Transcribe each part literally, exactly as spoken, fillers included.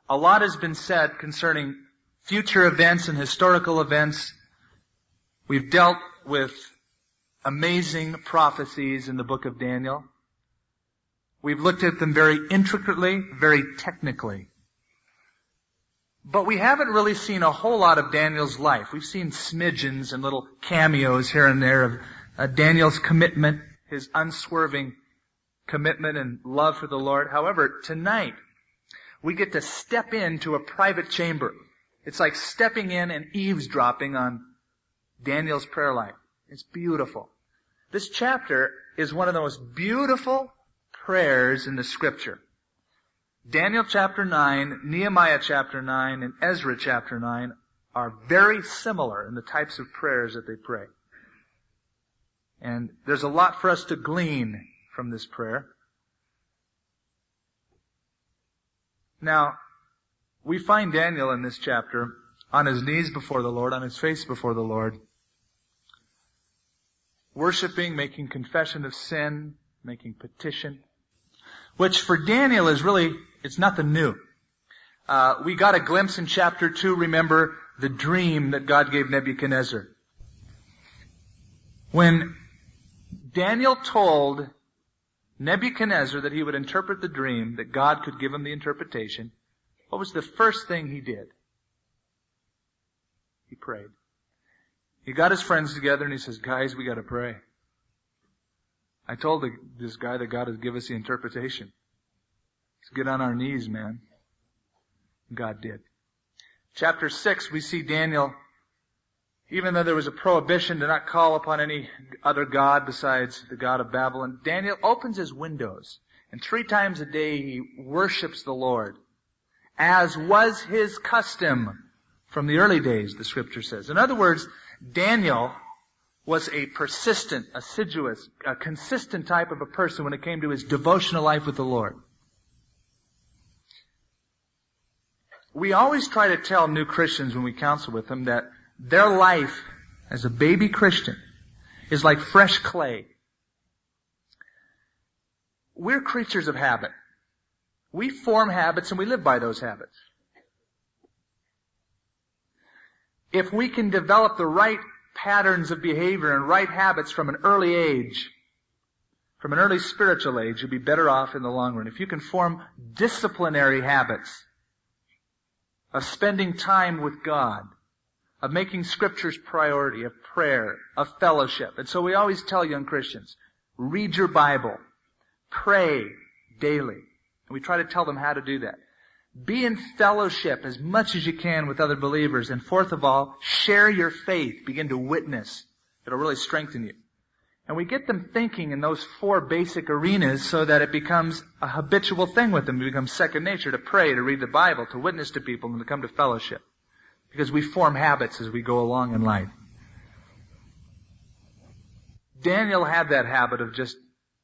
A lot has been said concerning future events and historical events. We've dealt with amazing prophecies in the book of Daniel. We've looked at them very intricately, very technically. But we haven't really seen a whole lot of Daniel's life. We've seen smidgens and little cameos here and there of uh, Daniel's commitment, his unswerving commitment and love for the Lord. However, tonight, we get to step into a private chamber. It's like stepping in and eavesdropping on Daniel's prayer life. It's beautiful. This chapter is one of the most beautiful prayers in the Scripture. Daniel chapter nine, Nehemiah chapter nine, and Ezra chapter nine are very similar in the types of prayers that they pray. And there's a lot for us to glean from this prayer. Now, we find Daniel in this chapter on his knees before the Lord, on his face before the Lord, worshiping, making confession of sin, making petition, which for Daniel is really, it's nothing new. Uh, we got a glimpse in chapter two, remember, the dream that God gave Nebuchadnezzar. When Daniel told Nebuchadnezzar that he would interpret the dream, that God could give him the interpretation, what was the first thing he did? He prayed. He got his friends together and he says, guys, we got to pray. I told the, this guy that God would give us the interpretation. Let's get on our knees, man. God did. Chapter six, we see Daniel, even though there was a prohibition to not call upon any other god besides the God of Babylon, Daniel opens his windows and three times a day he worships the Lord, as was his custom from the early days, the Scripture says. In other words, Daniel was a persistent, assiduous, a consistent type of a person when it came to his devotional life with the Lord. We always try to tell new Christians when we counsel with them that their life as a baby Christian is like fresh clay. We're creatures of habit. We form habits and we live by those habits. If we can develop the right patterns of behavior and right habits from an early age, from an early spiritual age, you'll be better off in the long run. If you can form disciplinary habits of spending time with God, of making Scriptures priority, of prayer, of fellowship. And so we always tell young Christians, read your Bible, pray daily. And we try to tell them how to do that. Be in fellowship as much as you can with other believers. And fourth of all, share your faith. Begin to witness. It'll really strengthen you. And we get them thinking in those four basic arenas so that it becomes a habitual thing with them. It becomes second nature to pray, to read the Bible, to witness to people, and to come to fellowship. Because we form habits as we go along in life. Daniel had that habit of just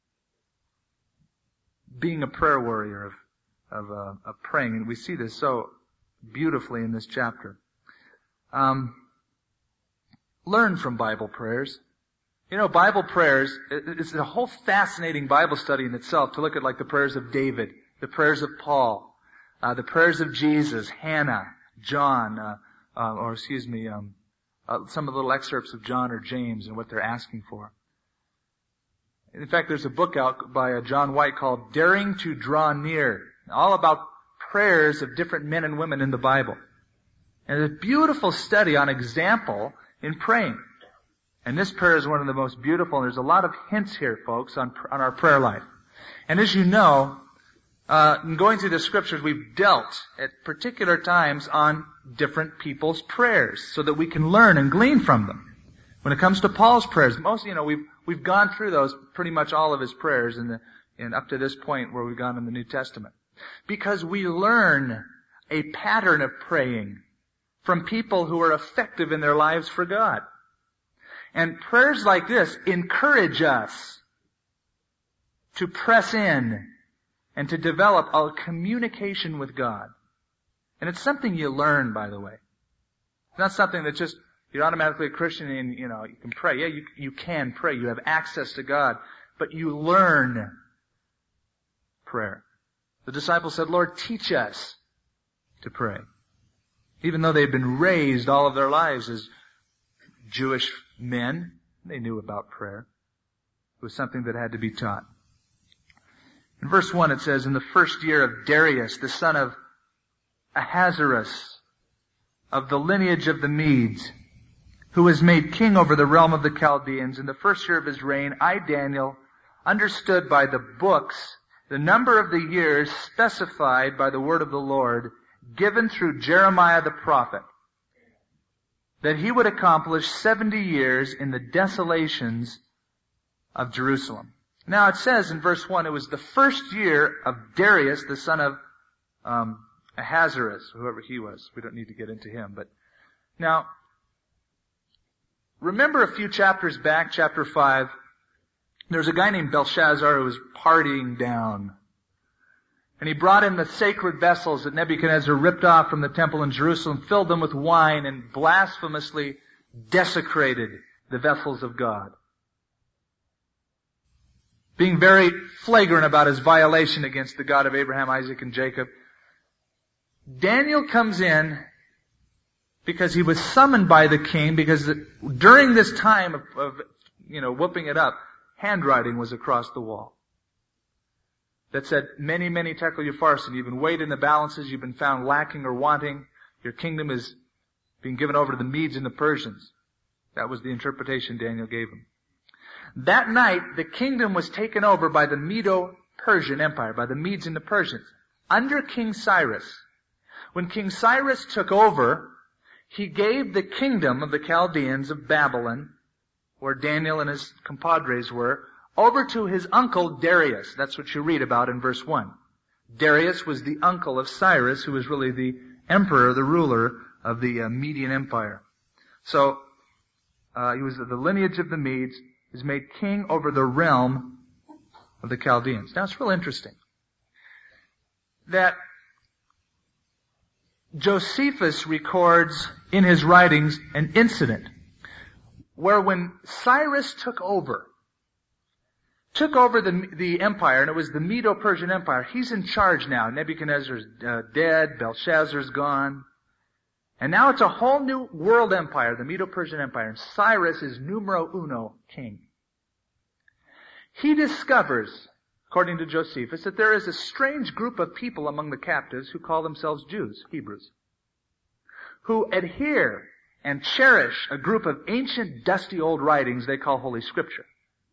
being a prayer warrior, of Of, uh, of praying, and we see this so beautifully in this chapter. Um, learn from Bible prayers. You know, Bible prayers, it's a whole fascinating Bible study in itself to look at like the prayers of David, the prayers of Paul, uh, the prayers of Jesus, Hannah, John, uh, uh, or excuse me, um, uh, some of the little excerpts of John or James and what they're asking for. In fact, there's a book out by uh, John White called Daring to Draw Near, all about prayers of different men and women in the Bible. And it's a beautiful study on example in praying. And this prayer is one of the most beautiful, and there's a lot of hints here, folks, on, on our prayer life. And as you know, uh, in going through the Scriptures, we've dealt at particular times on different people's prayers so that we can learn and glean from them. When it comes to Paul's prayers, most, you know, we've, we've gone through those, pretty much all of his prayers in the, in up to this point where we've gone in the New Testament. Because we learn a pattern of praying from people who are effective in their lives for God. And prayers like this encourage us to press in and to develop a communication with God. And it's something you learn, by the way. It's not something that just, you're automatically a Christian and, you know, you can pray. Yeah, you, you can pray. You have access to God. But you learn prayer. The disciples said, Lord, teach us to pray. Even though they'd been raised all of their lives as Jewish men, they knew about prayer. It was something that had to be taught. In verse one it says, in the first year of Darius, the son of Ahasuerus, of the lineage of the Medes, who was made king over the realm of the Chaldeans, in the first year of his reign, I, Daniel, understood by the books the number of the years specified by the word of the Lord, given through Jeremiah the prophet, that he would accomplish seventy years in the desolations of Jerusalem. Now it says in verse one, it was the first year of Darius, the son of um, Ahasuerus, whoever he was. We don't need to get into him. But now, remember a few chapters back, chapter five, there was a guy named Belshazzar who was partying down. And he brought in the sacred vessels that Nebuchadnezzar ripped off from the temple in Jerusalem, filled them with wine, and blasphemously desecrated the vessels of God. Being very flagrant about his violation against the God of Abraham, Isaac, and Jacob. Daniel comes in because he was summoned by the king, because during this time of, of you know, whooping it up, handwriting was across the wall that said, many, many tekel upharsin. You've been weighed in the balances. You've been found lacking or wanting. Your kingdom is being given over to the Medes and the Persians. That was the interpretation Daniel gave him. That night, the kingdom was taken over by the Medo-Persian Empire, by the Medes and the Persians, under King Cyrus. When King Cyrus took over, he gave the kingdom of the Chaldeans of Babylon, where Daniel and his compadres were, over to his uncle Darius. That's what you read about in verse one. Darius was the uncle of Cyrus, who was really the emperor, the ruler of the uh, Median Empire. So, uh, he was of the lineage of the Medes. He was made king over the realm of the Chaldeans. Now, it's real interesting that Josephus records in his writings an incident where when Cyrus took over, took over the, the empire, and it was the Medo-Persian Empire. He's in charge now. Nebuchadnezzar's uh, dead. Belshazzar's gone. And now it's a whole new world empire, the Medo-Persian Empire. And Cyrus is numero uno king. He discovers, according to Josephus, that there is a strange group of people among the captives who call themselves Jews, Hebrews, who adhere and cherish a group of ancient, dusty old writings they call Holy Scripture.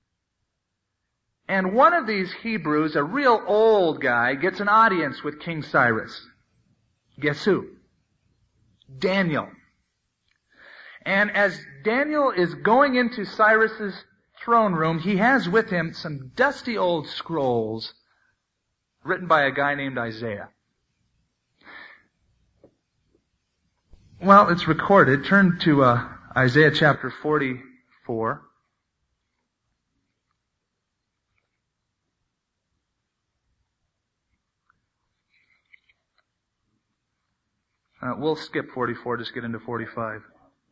And one of these Hebrews, a real old guy, gets an audience with King Cyrus. Guess who? Daniel. And as Daniel is going into Cyrus's throne room, he has with him some dusty old scrolls written by a guy named Isaiah. Well, it's recorded. Turn to uh, Isaiah chapter forty-four. Uh, we'll skip forty-four, just get into forty-five.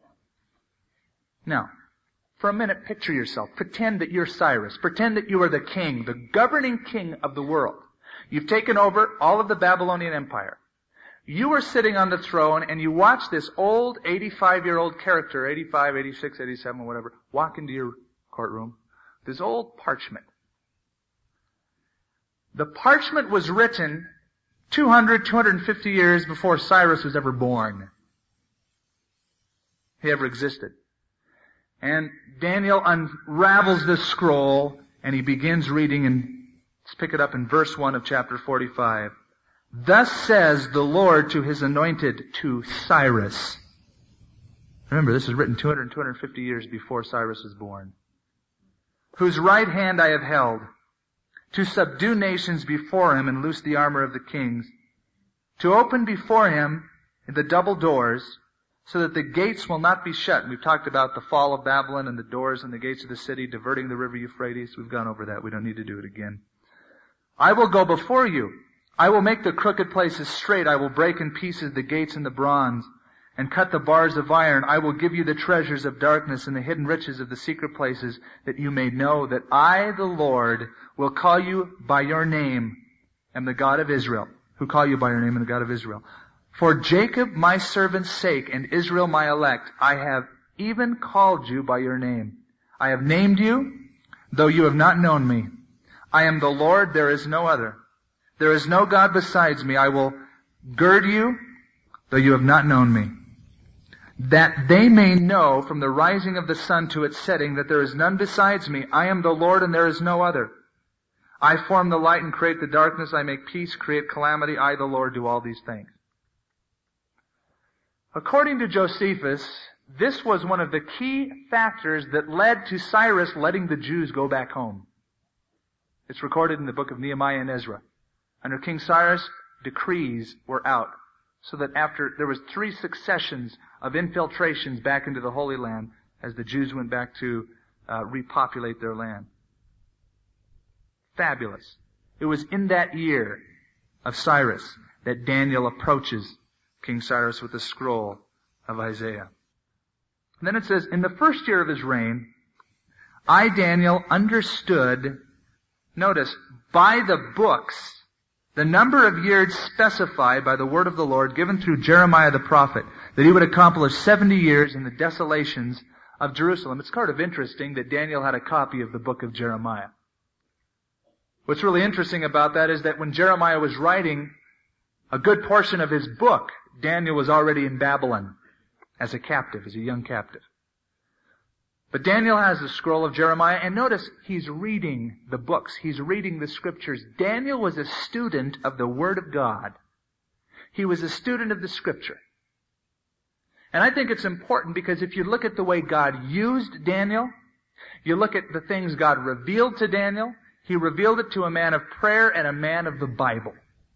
Now, for a minute, picture yourself. Pretend that you're Cyrus. Pretend that you are the king, the governing king of the world. You've taken over all of the Babylonian Empire. You are sitting on the throne and you watch this old eighty-five-year-old character, eighty-five, eighty-six, eighty-seven, whatever, walk into your courtroom. This old parchment. The parchment was written two hundred, two hundred fifty years before Cyrus was ever born. He ever existed. And Daniel unravels this scroll and he begins reading, and let's pick it up in verse one of chapter forty-five. Thus says the Lord to his anointed, to Cyrus. Remember, this is written two hundred, two hundred fifty years before Cyrus was born. Whose right hand I have held, to subdue nations before him and loose the armor of the kings, to open before him the double doors, so that the gates will not be shut. And we've talked about the fall of Babylon and the doors and the gates of the city, diverting the river Euphrates. We've gone over that. We don't need to do it again. I will go before you. I will make the crooked places straight. I will break in pieces the gates and the bronze, and cut the bars of iron. I will give you the treasures of darkness and the hidden riches of the secret places, that you may know that I, the Lord, will call you by your name, am the God of Israel, who call you by your name and the God of Israel. For Jacob my servant's sake and Israel my elect, I have even called you by your name. I have named you, though you have not known me. I am the Lord, there is no other. There is no God besides me. I will gird you, though you have not known me. That they may know from the rising of the sun to its setting that there is none besides me. I am the Lord and there is no other. I form the light and create the darkness. I make peace, create calamity. I, the Lord, do all these things. According to Josephus, this was one of the key factors that led to Cyrus letting the Jews go back home. It's recorded in the book of Nehemiah and Ezra. Under King Cyrus, decrees were out, so that after there was three successions of infiltrations back into the Holy Land as the Jews went back to uh, repopulate their land. Fabulous. It was in that year of Cyrus that Daniel approaches King Cyrus with the scroll of Isaiah. And then it says, in the first year of his reign, I, Daniel, understood, notice, by the books, the number of years specified by the word of the Lord given through Jeremiah the prophet, that he would accomplish seventy years in the desolations of Jerusalem. It's kind of interesting that Daniel had a copy of the book of Jeremiah. What's really interesting about that is that when Jeremiah was writing a good portion of his book, Daniel was already in Babylon as a captive, as a young captive. But Daniel has the scroll of Jeremiah, and notice he's reading the books. He's reading the scriptures. Daniel was a student of the Word of God. He was a student of the Scripture. And I think it's important because if you look at the way God used Daniel, you look at the things God revealed to Daniel, He revealed it to a man of prayer and a man of the Bible.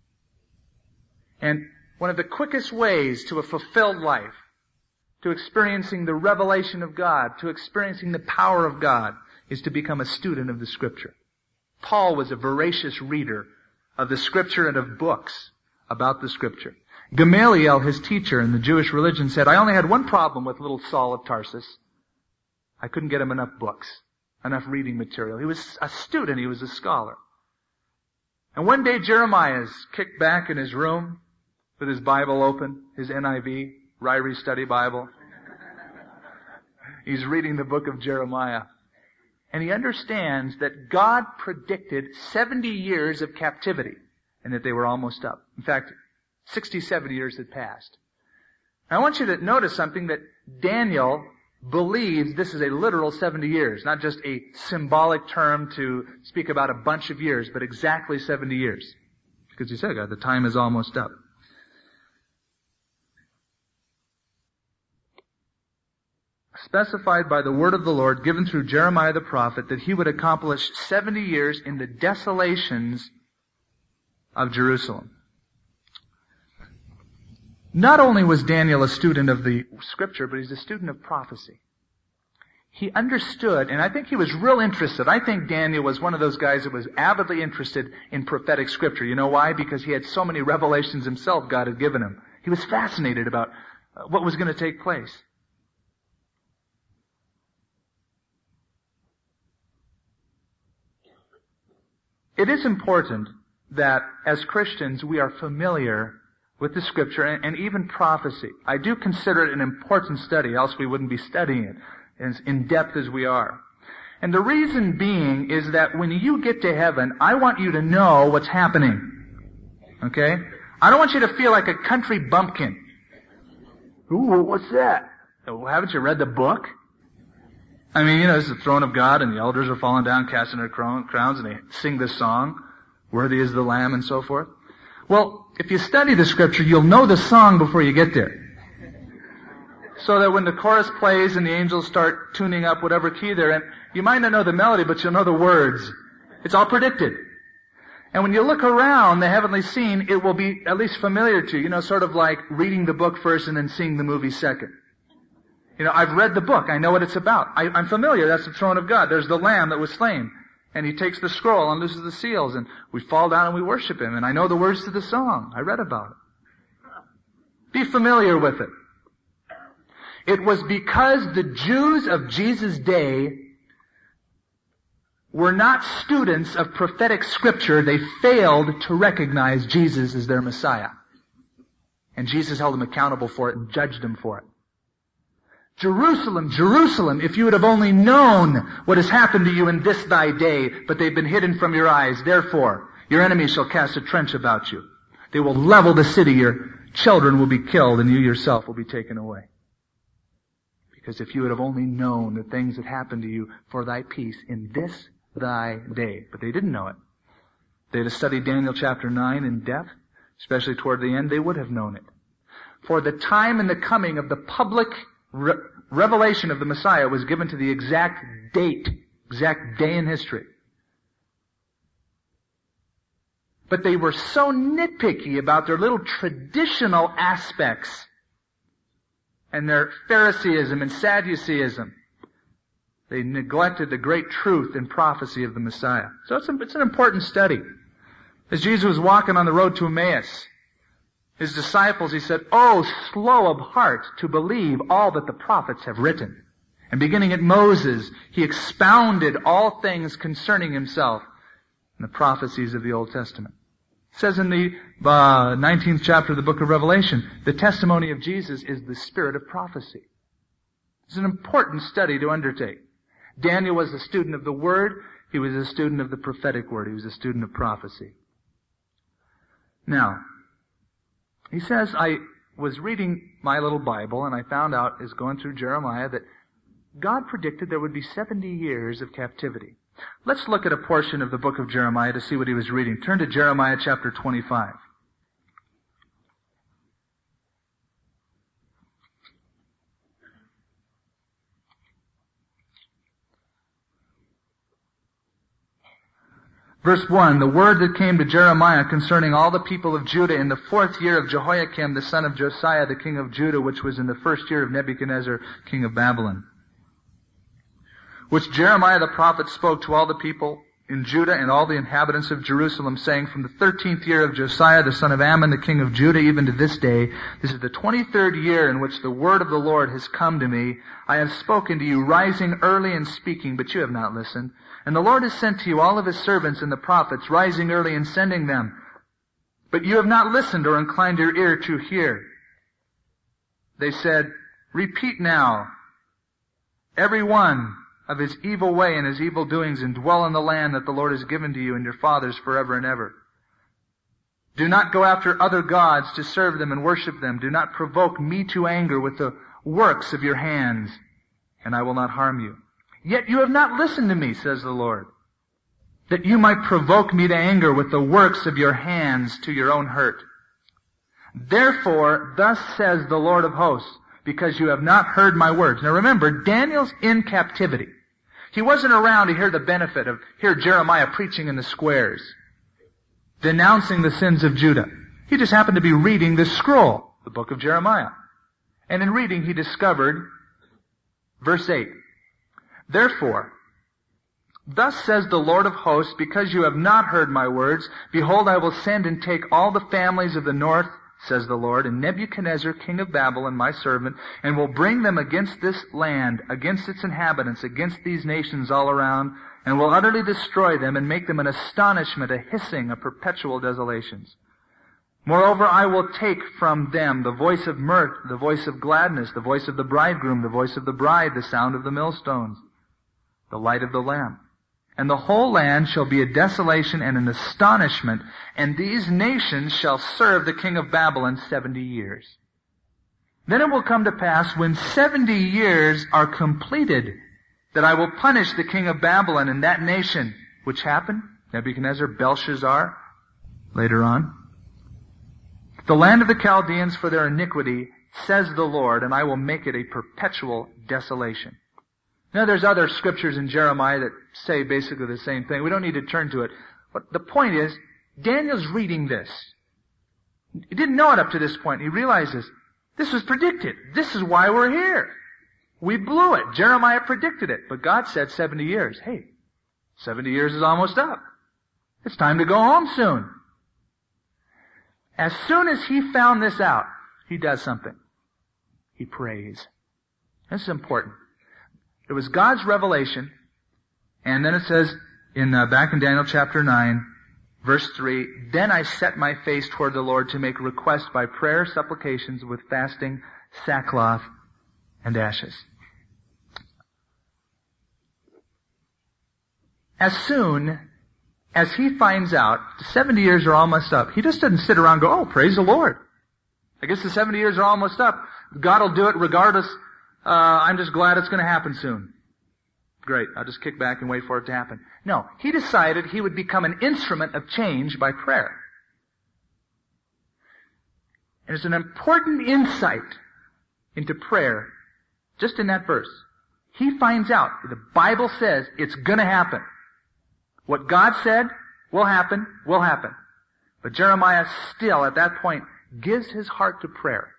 And one of the quickest ways to a fulfilled life, to experiencing the revelation of God, to experiencing the power of God, is to become a student of the Scripture. Paul was a voracious reader of the Scripture and of books about the Scripture. Gamaliel, his teacher in the Jewish religion, said, I only had one problem with little Saul of Tarsus. I couldn't get him enough books, enough reading material. He was a student, he was a scholar. And one day Jeremiah is kicked back in his room with his Bible open, his N I V, Ryrie Study Bible. He's reading the book of Jeremiah. And he understands that God predicted seventy years of captivity and that they were almost up. In fact, sixty-seven years had passed. And I want you to notice something, that Daniel believes this is a literal seventy years, not just a symbolic term to speak about a bunch of years, but exactly seventy years. Because he said, God, the time is almost up. Specified by the word of the Lord given through Jeremiah the prophet that he would accomplish seventy years in the desolations of Jerusalem. Not only was Daniel a student of the Scripture, but he's a student of prophecy. He understood, and I think he was real interested. I think Daniel was one of those guys that was avidly interested in prophetic Scripture. You know why? Because he had so many revelations himself God had given him. He was fascinated about what was going to take place. It is important that as Christians we are familiar with the Scripture and, and even prophecy. I do consider it an important study, else we wouldn't be studying it as in depth as we are. And the reason being is that when you get to heaven, I want you to know what's happening. Okay? I don't want you to feel like a country bumpkin. Ooh, what's that? Oh, haven't you read the book? I mean, you know, it's the throne of God, and the elders are falling down, casting their crowns, and they sing this song, Worthy is the Lamb, and so forth. Well, if you study the Scripture, you'll know the song before you get there. So that when the chorus plays and the angels start tuning up whatever key they're in, you might not know the melody, but you'll know the words. It's all predicted. And when you look around the heavenly scene, it will be at least familiar to you, you know, sort of like reading the book first and then seeing the movie second. You know, I've read the book. I know what it's about. I, I'm familiar. That's the throne of God. There's the Lamb that was slain. And He takes the scroll and looses the seals. And we fall down and we worship Him. And I know the words to the song. I read about it. Be familiar with it. It was because the Jews of Jesus' day were not students of prophetic Scripture, they failed to recognize Jesus as their Messiah. And Jesus held him accountable for it and judged him for it. Jerusalem, Jerusalem, if you would have only known what has happened to you in this thy day, but they've been hidden from your eyes. Therefore, your enemies shall cast a trench about you. They will level the city. Your children will be killed, and you yourself will be taken away. Because if you would have only known the things that happened to you for thy peace in this thy day. But they didn't know it. They'd have studied Daniel chapter nine in depth, especially toward the end, they would have known it. For the time and the coming of the public re- revelation of the Messiah was given to the exact date, exact day in history. But they were so nitpicky about their little traditional aspects and their Phariseeism and Sadduceeism. They neglected the great truth and prophecy of the Messiah. So it's, a, it's an important study. As Jesus was walking on the road to Emmaus, his disciples, he said, "Oh, slow of heart to believe all that the prophets have written." And beginning at Moses, he expounded all things concerning himself in the prophecies of the Old Testament. It says in the uh, nineteenth chapter of the book of Revelation, the testimony of Jesus is the spirit of prophecy. It's an important study to undertake. Daniel was a student of the Word. He was a student of the prophetic word. He was a student of prophecy. Now, he says, I was reading my little Bible, and I found out, as going through Jeremiah, that God predicted there would be seventy years of captivity. Let's look at a portion of the book of Jeremiah to see what he was reading. Turn to Jeremiah chapter twenty-five. Verse one, the word that came to Jeremiah concerning all the people of Judah in the fourth year of Jehoiakim, the son of Josiah, the king of Judah, which was in the first year of Nebuchadnezzar, king of Babylon. Which Jeremiah the prophet spoke to all the people in Judah and all the inhabitants of Jerusalem, saying, from the thirteenth year of Josiah, the son of Ammon, the king of Judah, even to this day, this is the twenty-third year in which the word of the Lord has come to me. I have spoken to you, rising early and speaking, but you have not listened. And the Lord has sent to you all of his servants and the prophets, rising early and sending them. But you have not listened or inclined your ear to hear. They said, repeat now, every one of his evil way and his evil doings, and dwell in the land that the Lord has given to you and your fathers forever and ever. Do not go after other gods to serve them and worship them. Do not provoke me to anger with the works of your hands, and I will not harm you. Yet you have not listened to me, says the Lord, that you might provoke me to anger with the works of your hands to your own hurt. Therefore, thus says the Lord of hosts, because you have not heard my words. Now remember, Daniel's in captivity. He wasn't around to hear the benefit of, hear Jeremiah preaching in the squares, denouncing the sins of Judah. He just happened to be reading this scroll, the book of Jeremiah. And in reading, he discovered, verse eight, therefore, thus says the Lord of hosts, because you have not heard my words, behold, I will send and take all the families of the north, says the Lord, and Nebuchadnezzar, king of Babylon, my servant, and will bring them against this land, against its inhabitants, against these nations all around, and will utterly destroy them and make them an astonishment, a hissing, a perpetual desolations. Moreover, I will take from them the voice of mirth, the voice of gladness, the voice of the bridegroom, the voice of the bride, the sound of the millstones, the light of the lamp. And the whole land shall be a desolation and an astonishment, and these nations shall serve the king of Babylon seventy years. Then it will come to pass, when seventy years are completed, that I will punish the king of Babylon and that nation, which happened, Nebuchadnezzar, Belshazzar, later on, the land of the Chaldeans for their iniquity, says the Lord, and I will make it a perpetual desolation. Now there's other scriptures in Jeremiah that say basically the same thing. We don't need to turn to it. But the point is, Daniel's reading this. He didn't know it up to this point. He realizes, this was predicted. This is why we're here. We blew it. Jeremiah predicted it. But God said seventy years. Hey, seventy years is almost up. It's time to go home soon. As soon as he found this out, he does something. He prays. This is important. It was God's revelation, and then it says in uh, back in Daniel chapter nine, Verse three, then I set my face toward the Lord to make request by prayer, supplications, with fasting, sackcloth, and ashes. As soon as he finds out the seventy years are almost up, he just doesn't sit around and go, oh, praise the Lord. I guess the seventy years are almost up. God will do it regardless. Uh, I'm just glad it's going to happen soon. Great. I'll just kick back and wait for it to happen. No. He decided he would become an instrument of change by prayer. And it's an important insight into prayer just in that verse. He finds out, the Bible says it's going to happen. What God said will happen, will happen. But Jeremiah still, at that point, gives his heart to prayer.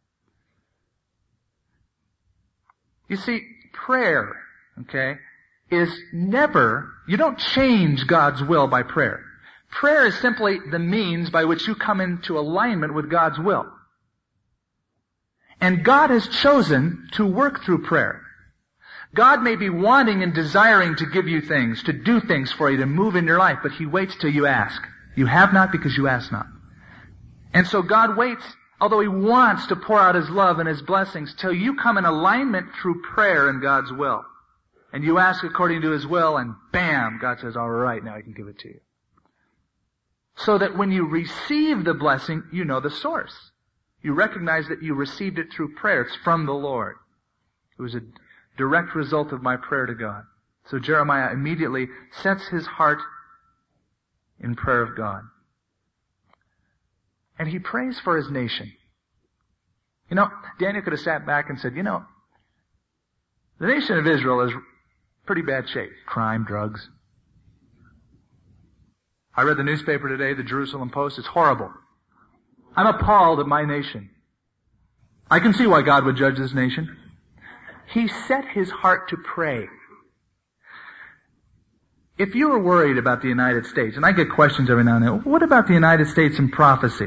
You see, prayer, okay, is never, you don't change God's will by prayer. Prayer is simply the means by which you come into alignment with God's will. And God has chosen to work through prayer. God may be wanting and desiring to give you things, to do things for you, to move in your life, but He waits till you ask. You have not because you ask not. And so God waits, although He wants to pour out His love and His blessings, till you come in alignment through prayer and God's will. And you ask according to His will, and bam, God says, all right, now I can give it to you. So that when you receive the blessing, you know the source. You recognize that you received it through prayer. It's from the Lord. It was a direct result of my prayer to God. So Jeremiah immediately sets his heart in prayer of God. And he prays for his nation. You know, Daniel could have sat back and said, you know, the nation of Israel is pretty bad shape. Crime, drugs. I read the newspaper today, the Jerusalem Post. It's horrible. I'm appalled at my nation. I can see why God would judge this nation. He set his heart to pray. If you were worried about the United States, and I get questions every now and then, what about the United States in prophecy?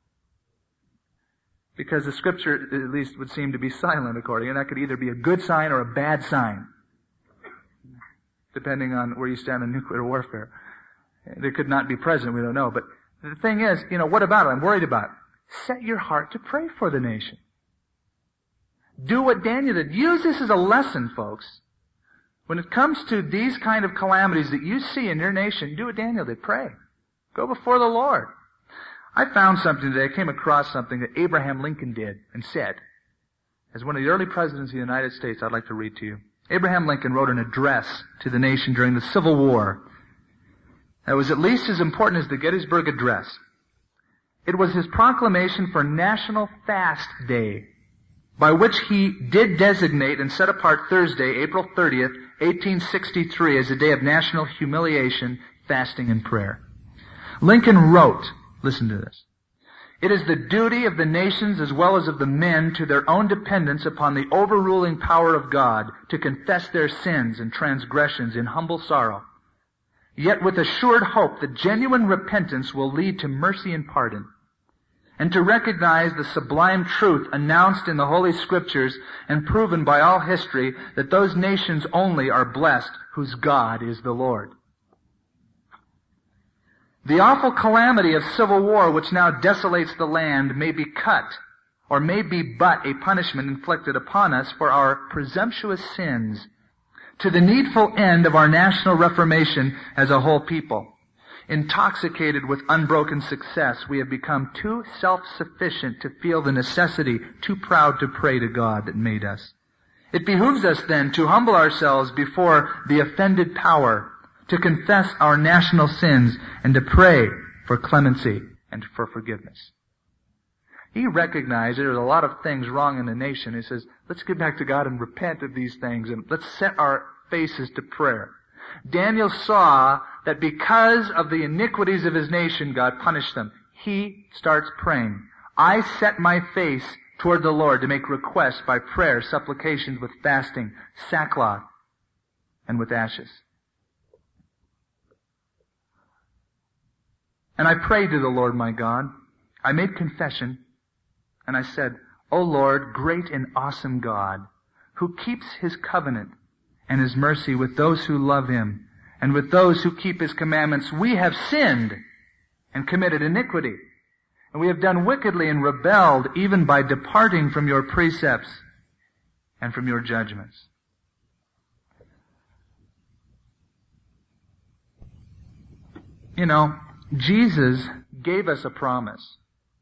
Because the Scripture, at least, would seem to be silent according, and that could either be a good sign or a bad sign, depending on where you stand in nuclear warfare. There could not be present, we don't know. But the thing is, you know, what about it? I'm worried about it. Set your heart to pray for the nation. Do what Daniel did. Use this as a lesson, folks. When it comes to these kind of calamities that you see in your nation, do what Daniel did. Pray. Go before the Lord. I found something today. I came across something that Abraham Lincoln did and said. As one of the early presidents of the United States, I'd like to read to you. Abraham Lincoln wrote an address to the nation during the Civil War that was at least as important as the Gettysburg Address. It was his proclamation for National Fast Day, by which he did designate and set apart Thursday, April thirtieth, eighteen sixty-three, as a day of national humiliation, fasting, and prayer. Lincoln wrote, listen to this, "It is the duty of the nations as well as of the men to their own dependence upon the overruling power of God to confess their sins and transgressions in humble sorrow, yet with assured hope that genuine repentance will lead to mercy and pardon, and to recognize the sublime truth announced in the Holy Scriptures and proven by all history that those nations only are blessed whose God is the Lord. The awful calamity of civil war which now desolates the land may be cut, or may be but a punishment inflicted upon us for our presumptuous sins, to the needful end of our national reformation as a whole people. Intoxicated with unbroken success, we have become too self-sufficient to feel the necessity, too proud to pray to God that made us. It behooves us then to humble ourselves before the offended power, to confess our national sins, and to pray for clemency and for forgiveness." He recognized there was a lot of things wrong in the nation. He says, let's get back to God and repent of these things, and let's set our faces to prayer. Daniel saw that because of the iniquities of his nation, God punished them. He starts praying. I set my face toward the Lord to make requests by prayer, supplications with fasting, sackcloth, and with ashes. And I prayed to the Lord my God. I made confession, and I said, O Lord, great and awesome God, who keeps His covenant and His mercy with those who love Him, and with those who keep His commandments, we have sinned and committed iniquity. And we have done wickedly and rebelled even by departing from your precepts and from your judgments. You know, Jesus gave us a promise.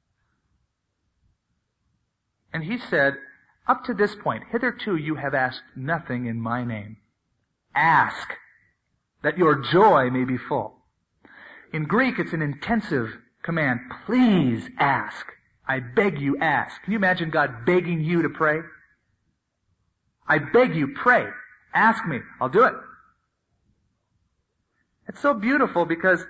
And he said, up to this point, hitherto you have asked nothing in my name. Ask, that your joy may be full. In Greek, it's an intensive command. Please ask. I beg you, ask. Can you imagine God begging you to pray? I beg you, pray. Ask me. I'll do it. It's so beautiful because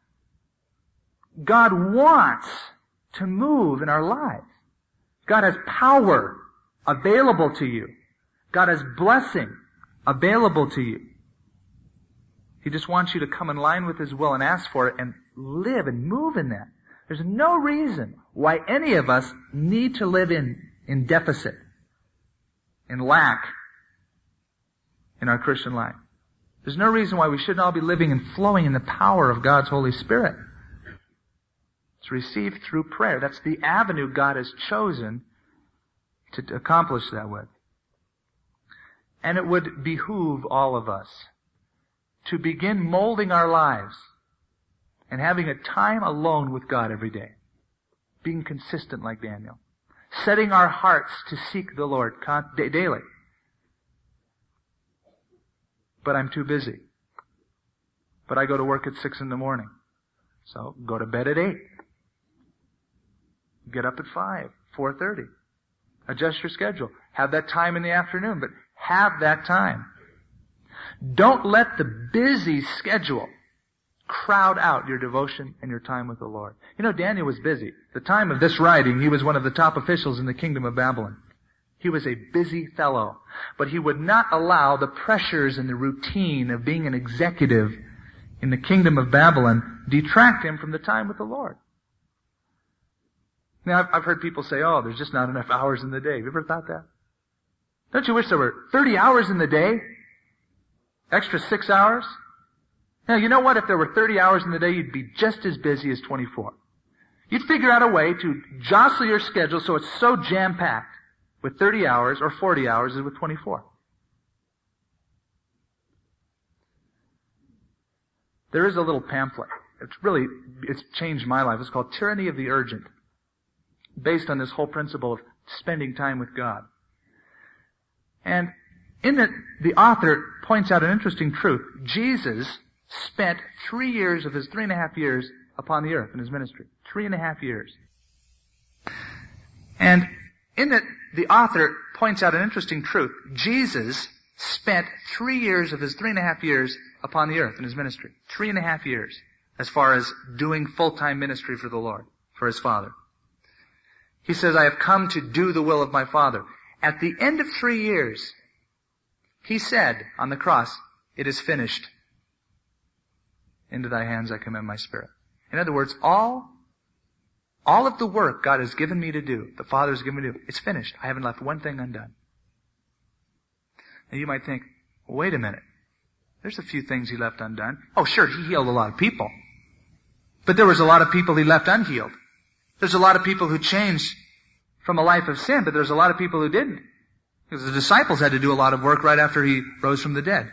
God wants to move in our lives. God has power available to you. God has blessing available to you. He just wants you to come in line with His will and ask for it and live and move in that. There's no reason why any of us need to live in, in deficit, in lack in our Christian life. There's no reason why we shouldn't all be living and flowing in the power of God's Holy Spirit. It's received through prayer. That's the avenue God has chosen to accomplish that with. And it would behoove all of us to begin molding our lives and having a time alone with God every day. Being consistent like Daniel. Setting our hearts to seek the Lord daily. But I'm too busy. But I go to work at six in the morning. So go to bed at eight. Get up at five, four thirty. Adjust your schedule. Have that time in the afternoon, but have that time. Don't let the busy schedule crowd out your devotion and your time with the Lord. You know, Daniel was busy. At the time of this writing, he was one of the top officials in the kingdom of Babylon. He was a busy fellow, but he would not allow the pressures and the routine of being an executive in the kingdom of Babylon detract him from the time with the Lord. Now, I've, I've heard people say, oh, there's just not enough hours in the day. Have you ever thought that? Don't you wish there were thirty hours in the day? Extra six hours? Now, you know what? If there were thirty hours in the day, you'd be just as busy as twenty-four. You'd figure out a way to jostle your schedule so it's so jam-packed with thirty hours or forty hours as with twenty-four. There is a little pamphlet. It's really, it's changed my life. It's called Tyranny of the Urgent, based on this whole principle of spending time with God. And in it, the author points out an interesting truth. Jesus spent three years of his three and a half years upon the earth in his ministry. Three and a half years. And in it, the author points out an interesting truth. Jesus spent three years of his three and a half years upon the earth in his ministry. Three and a half years as far as doing full-time ministry for the Lord, for his Father. He says, I have come to do the will of my Father. At the end of three years, he said on the cross, it is finished. Into thy hands I commend my spirit. In other words, all, all of the work God has given me to do, the Father has given me to do, it's finished. I haven't left one thing undone. And you might think, well, wait a minute. There's a few things he left undone. Oh, sure, he healed a lot of people. But there was a lot of people he left unhealed. There's a lot of people who changed from a life of sin, but there's a lot of people who didn't. Because the disciples had to do a lot of work right after he rose from the dead.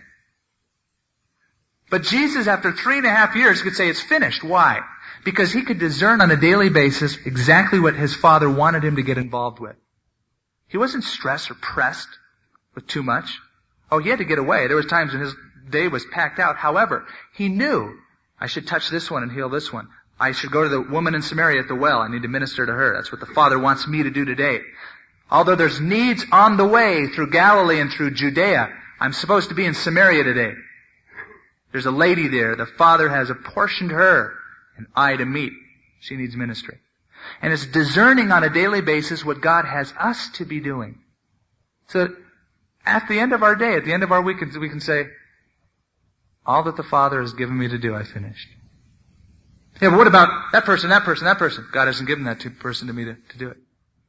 But Jesus, after three and a half years, could say it's finished. Why? Because he could discern on a daily basis exactly what his Father wanted him to get involved with. He wasn't stressed or pressed with too much. Oh, he had to get away. There was times when his day was packed out. However, he knew, I should touch this one and heal this one. I should go to the woman in Samaria at the well. I need to minister to her. That's what the Father wants me to do today. Although there's needs on the way through Galilee and through Judea, I'm supposed to be in Samaria today. There's a lady there. The Father has apportioned her an eye to meet. She needs ministry. And it's discerning on a daily basis what God has us to be doing. So at the end of our day, at the end of our week, we can say, all that the Father has given me to do, I finished. Yeah, but what about that person, that person, that person? God hasn't given that to person to me to, to do it.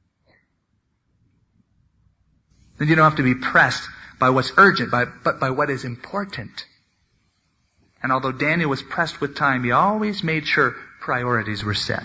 Then you don't have to be pressed by what's urgent, by, but by what is important. And although Daniel was pressed with time, he always made sure priorities were set.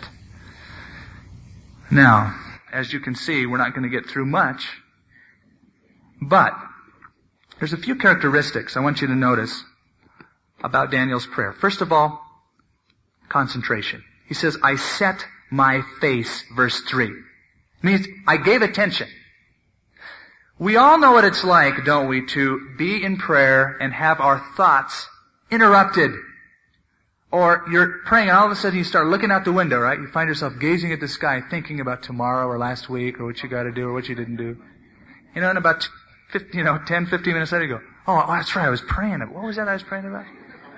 Now, as you can see, we're not going to get through much, but there's a few characteristics I want you to notice about Daniel's prayer. First of all, concentration. He says, I set my face, verse three. It means I gave attention. We all know what it's like, don't we, to be in prayer and have our thoughts interrupted. Or you're praying and all of a sudden you start looking out the window, right? You find yourself gazing at the sky thinking about tomorrow or last week or what you got to do or what you didn't do. You know, and about fifty, you know, ten, fifteen minutes later you go, oh, that's right, I was praying. What was that I was praying about?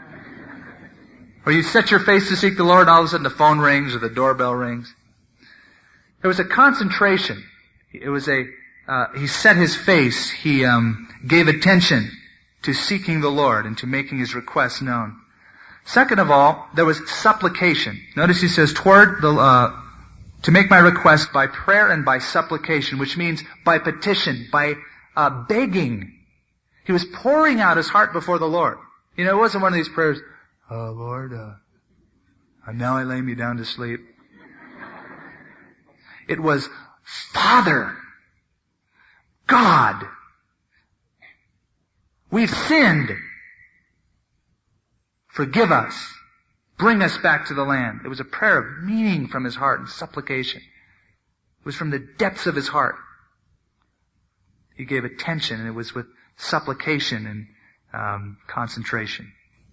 Or you set your face to seek the Lord and all of a sudden the phone rings or the doorbell rings. There was a concentration. It was a, uh, he set his face. He, um, gave attention to seeking the Lord and to making his requests known. Second of all, there was supplication. Notice he says, toward the, uh, to make my request by prayer and by supplication, which means by petition, by, uh, begging. He was pouring out his heart before the Lord. You know, it wasn't one of these prayers, oh Lord, uh, now I lay me down to sleep. It was, Father, God, we've sinned. Forgive us. Bring us back to the land. It was a prayer of meaning from his heart and supplication. It was from the depths of his heart. He gave attention, and it was with supplication and um, concentration.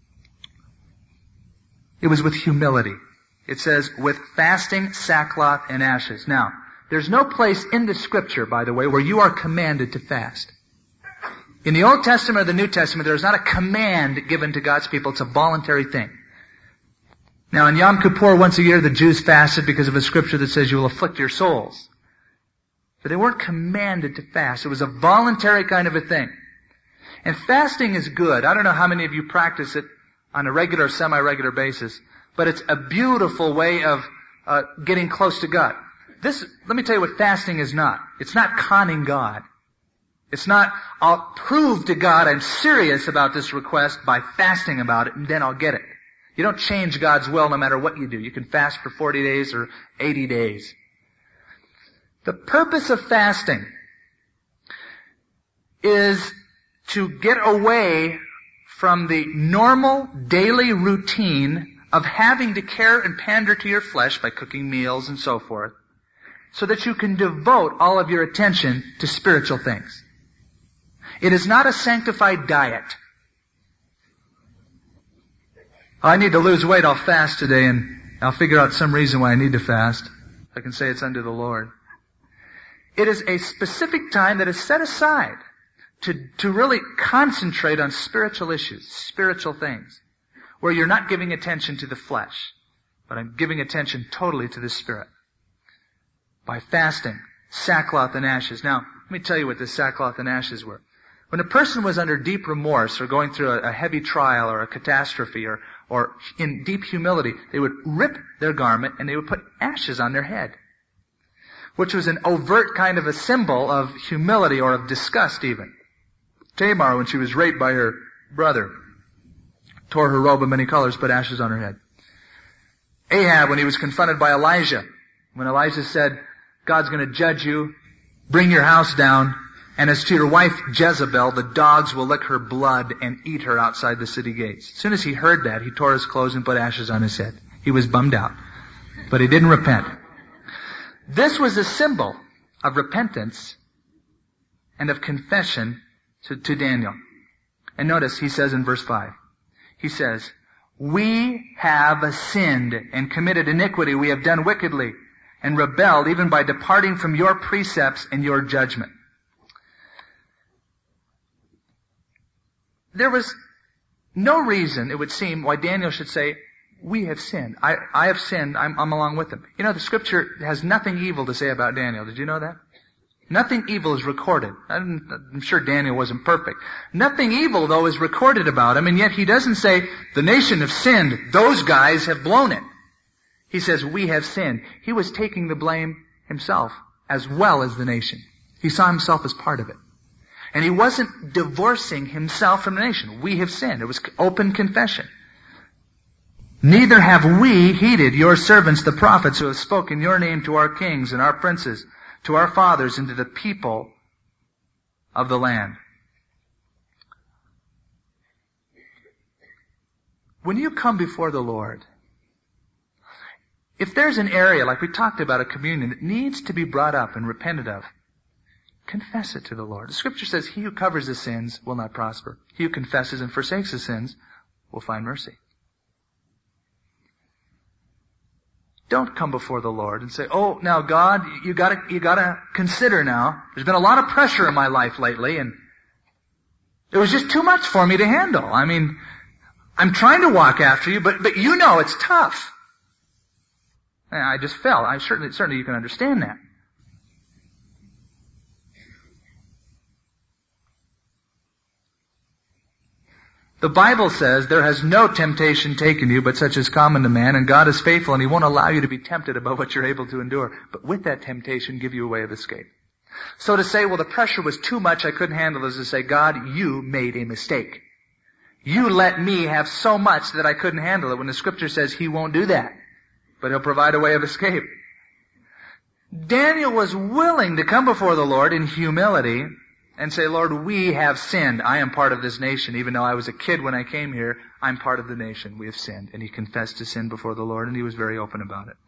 It was with humility. It says, with fasting, sackcloth, and ashes. Now, there's no place in the Scripture, by the way, where you are commanded to fast. In the Old Testament or the New Testament, there is not a command given to God's people. It's a voluntary thing. Now, in Yom Kippur, once a year, the Jews fasted because of a scripture that says you will afflict your souls. But they weren't commanded to fast. It was a voluntary kind of a thing. And fasting is good. I don't know how many of you practice it on a regular or semi-regular basis, but it's a beautiful way of uh, getting close to God. This, let me tell you what fasting is not. It's not conning God. It's not, I'll prove to God I'm serious about this request by fasting about it, and then I'll get it. You don't change God's will no matter what you do. You can fast for forty days or eighty days. The purpose of fasting is to get away from the normal daily routine of having to care and pander to your flesh by cooking meals and so forth, so that you can devote all of your attention to spiritual things. It is not a sanctified diet. I need to lose weight, I'll fast today, and I'll figure out some reason why I need to fast. I can say it's unto the Lord. It is a specific time that is set aside to, to really concentrate on spiritual issues, spiritual things, where you're not giving attention to the flesh, but I'm giving attention totally to the Spirit. By fasting, sackcloth and ashes. Now, let me tell you what the sackcloth and ashes were. When a person was under deep remorse or going through a, a heavy trial or a catastrophe or, or in deep humility, they would rip their garment and they would put ashes on their head, which was an overt kind of a symbol of humility or of disgust even. Tamar, when she was raped by her brother, tore her robe of many colors, put ashes on her head. Ahab, when he was confronted by Elijah, when Elijah said, God's going to judge you, bring your house down, and as to your wife Jezebel, the dogs will lick her blood and eat her outside the city gates. As soon as he heard that, he tore his clothes and put ashes on his head. He was bummed out. But he didn't repent. This was a symbol of repentance and of confession to, to Daniel. And notice, he says in verse five, he says, we have sinned and committed iniquity. We have done wickedly and rebelled even by departing from your precepts and your judgment. There was no reason, it would seem, why Daniel should say, we have sinned. I, I have sinned. I'm, I'm along with him. You know, the Scripture has nothing evil to say about Daniel. Did you know that? Nothing evil is recorded. I'm, I'm sure Daniel wasn't perfect. Nothing evil, though, is recorded about him, and yet he doesn't say, the nation have sinned. Those guys have blown it. He says, we have sinned. He was taking the blame himself as well as the nation. He saw himself as part of it. And he wasn't divorcing himself from the nation. We have sinned. It was open confession. Neither have we heeded your servants the prophets who have spoken your name to our kings and our princes, to our fathers and to the people of the land. When you come before the Lord, if there's an area, like we talked about a communion, that needs to be brought up and repented of, confess it to the Lord. The Scripture says, he who covers his sins will not prosper. He who confesses and forsakes his sins will find mercy. Don't come before the Lord and say, oh, now God, you gotta, you gotta consider now, there's been a lot of pressure in my life lately, and it was just too much for me to handle. I mean, I'm trying to walk after you, but, but you know it's tough. And I just fell. I certainly, certainly you can understand that. The Bible says there has no temptation taken you but such as common to man, and God is faithful and He won't allow you to be tempted above what you're able to endure. But with that temptation, give you a way of escape. So to say, well, the pressure was too much, I couldn't handle, is to say, God, you made a mistake. You let me have so much that I couldn't handle it, when the Scripture says He won't do that, but He'll provide a way of escape. Daniel was willing to come before the Lord in humility and say, Lord, we have sinned. I am part of this nation. Even though I was a kid when I came here, I'm part of the nation. We have sinned. And he confessed his sin before the Lord, and he was very open about it.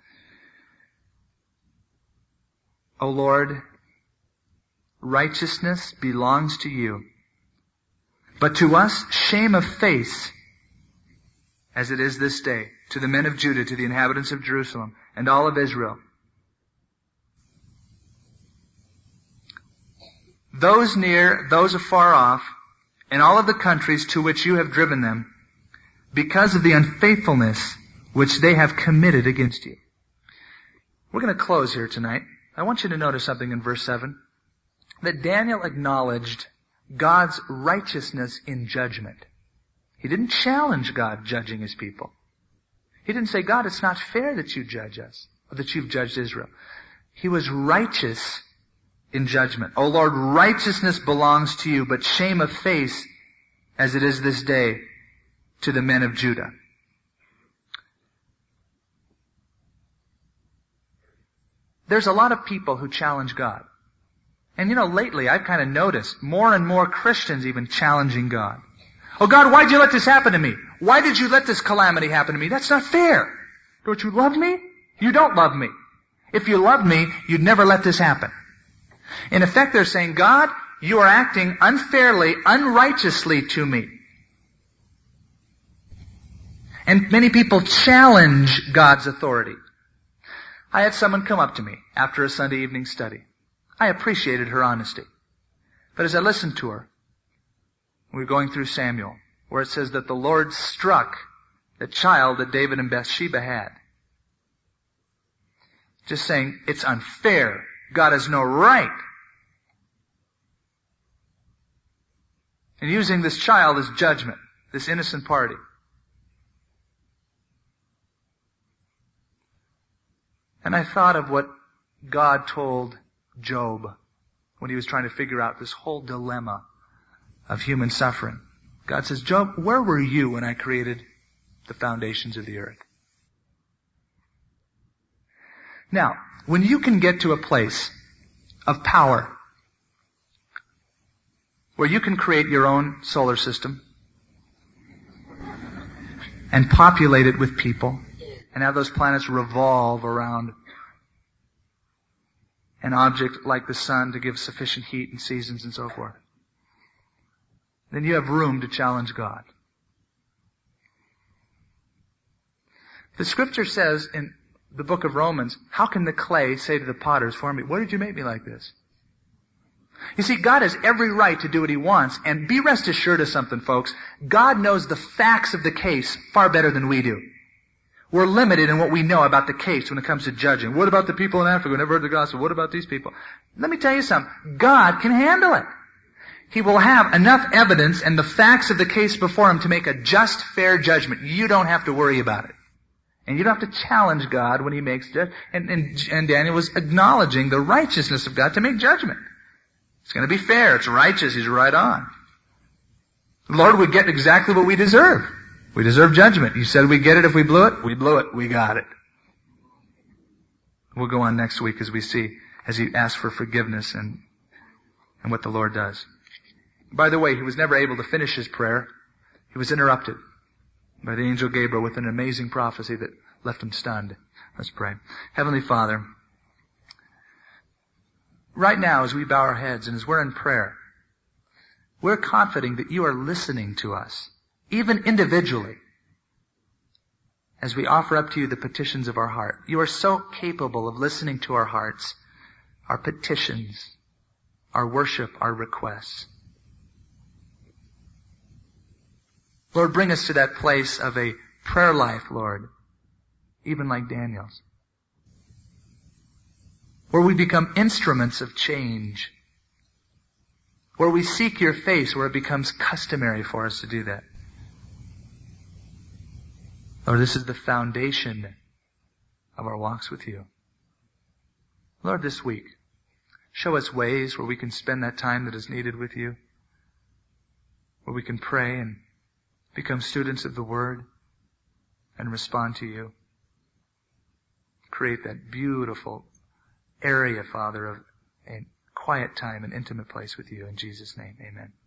O Lord, righteousness belongs to you, but to us shame of face, as it is this day, to the men of Judah, to the inhabitants of Jerusalem, and all of Israel. Those near, those afar off, and all of the countries to which you have driven them, because of the unfaithfulness which they have committed against you. We're going to close here tonight. I want you to notice something in verse seven. That Daniel acknowledged God's righteousness in judgment. He didn't challenge God judging His people. He didn't say, God, it's not fair that you judge us, or that you've judged Israel. He was righteous in judgment. O Lord, righteousness belongs to you, but shame of face, as it is this day, to the men of Judah. There's a lot of people who challenge God. And you know, lately I've kind of noticed more and more Christians even challenging God. Oh God, why'd you let this happen to me? Why did you let this calamity happen to me? That's not fair. Don't you love me? You don't love me. If you loved me, you'd never let this happen. In effect, they're saying, God, you are acting unfairly, unrighteously to me. And many people challenge God's authority. I had someone come up to me after a Sunday evening study. I appreciated her honesty. But as I listened to her, we were going through Samuel, where it says that the Lord struck the child that David and Bathsheba had. Just saying, it's unfair. God has no right. And using this child as judgment, this innocent party. And I thought of what God told Job when he was trying to figure out this whole dilemma of human suffering. God says, Job, where were you when I created the foundations of the earth? Now, when you can get to a place of power where you can create your own solar system and populate it with people and have those planets revolve around an object like the sun to give sufficient heat and seasons and so forth, then you have room to challenge God. The Scripture says in the book of Romans, how can the clay say to the potters, form me, why did you make me like this? You see, God has every right to do what He wants, and be rest assured of something, folks. God knows the facts of the case far better than we do. We're limited in what we know about the case when it comes to judging. What about the people in Africa who never heard the gospel? What about these people? Let me tell you something. God can handle it. He will have enough evidence and the facts of the case before Him to make a just, fair judgment. You don't have to worry about it. And you don't have to challenge God when He makes judgment. And, and, and Daniel was acknowledging the righteousness of God to make judgment. It's going to be fair. It's righteous. He's right on. The Lord would get exactly what we deserve. We deserve judgment. You said we get it if we blew it. We blew it. We got it. We'll go on next week as we see, as he asks for forgiveness and, and what the Lord does. By the way, he was never able to finish his prayer. He was interrupted by the angel Gabriel with an amazing prophecy that left him stunned. Let's pray. Heavenly Father, right now as we bow our heads and as we're in prayer, we're confident that you are listening to us, even individually, as we offer up to you the petitions of our heart. You are so capable of listening to our hearts, our petitions, our worship, our requests. Lord, bring us to that place of a prayer life, Lord, even like Daniel's, where we become instruments of change, where we seek your face, where it becomes customary for us to do that. Lord, this is the foundation of our walks with you. Lord, this week, show us ways where we can spend that time that is needed with you, where we can pray and become students of the Word and respond to you. Create that beautiful area, Father, of a quiet time and intimate place with you. In Jesus' name, amen.